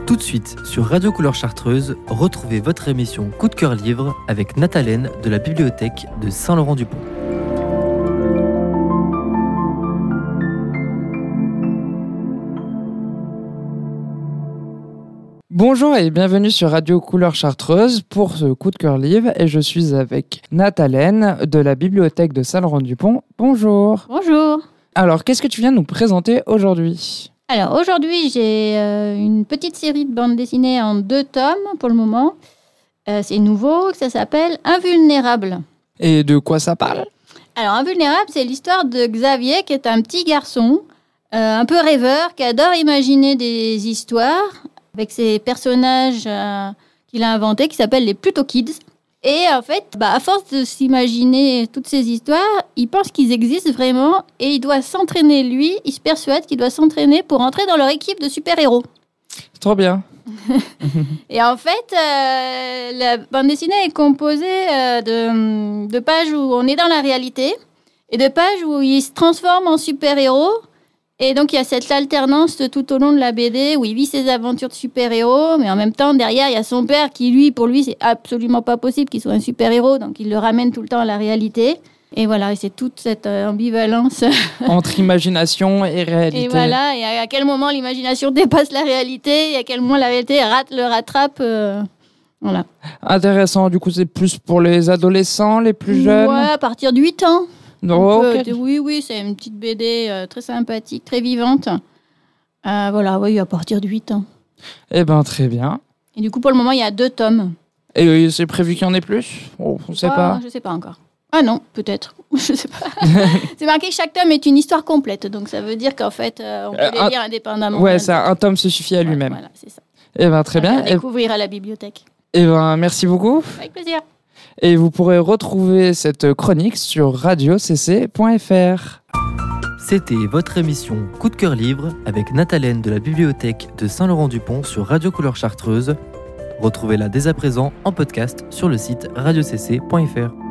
Tout de suite, sur Radio Couleur Chartreuse, retrouvez votre émission Coup de cœur livre avec Nathalène de la bibliothèque de Saint-Laurent-du-Pont. Bonjour et bienvenue sur Radio Couleur Chartreuse pour ce coup de cœur livre et je suis avec Nathalène de la bibliothèque de Saint-Laurent-du-Pont. Bonjour. Bonjour. Alors, qu'est-ce que tu viens de nous présenter aujourd'hui ? Alors aujourd'hui, j'ai une petite série de bandes dessinées en 2 tomes pour le moment. C'est nouveau, ça s'appelle Invulnérable. Et de quoi ça parle ? Alors Invulnérable, c'est l'histoire de Xavier qui est un petit garçon, un peu rêveur, qui adore imaginer des histoires avec ses personnages qu'il a inventés, qui s'appellent les Pluto Kids. Et en fait, à force de s'imaginer toutes ces histoires, il pense qu'ils existent vraiment et il doit s'entraîner, lui, il se persuade qu'il doit s'entraîner pour entrer dans leur équipe de super-héros. C'est trop bien. Et en fait, la bande dessinée est composée de pages où on est dans la réalité et de pages où il se transforme en super-héros. Et donc, il y a cette alternance tout au long de la BD où il vit ses aventures de super-héros, mais en même temps, derrière, il y a son père qui, pour lui, c'est absolument pas possible qu'il soit un super-héros, donc il le ramène tout le temps à la réalité. Et voilà, et c'est toute cette ambivalence. Entre imagination et réalité. Et voilà, et à quel moment l'imagination dépasse la réalité, et à quel moment la réalité le rattrape. Voilà. Intéressant, du coup, c'est plus pour les adolescents, les plus jeunes ? Ouais, à partir de 8 ans. Okay. Oui, c'est une petite BD très sympathique, très vivante. Voilà, oui, à partir de 8 ans. Eh bien, très bien. Et du coup, pour le moment, il y a 2 tomes. Et c'est prévu qu'il y en ait plus ? On ne sait pas. Je ne sais pas encore. Ah non, peut-être. Je ne sais pas. C'est marqué que chaque tome est une histoire complète. Donc, ça veut dire qu'en fait, on peut les lire indépendamment. Ouais, un tome se suffit à lui-même. Voilà, c'est ça. Eh bien, très bien. À découvrir à la bibliothèque. Eh bien, merci beaucoup. Avec plaisir. Et vous pourrez retrouver cette chronique sur radiocc.fr. C'était votre émission Coup de cœur livre avec Nathalène de la bibliothèque de Saint-Laurent-du-Pont sur Radio Couleur Chartreuse. Retrouvez-la dès à présent en podcast sur le site radiocc.fr.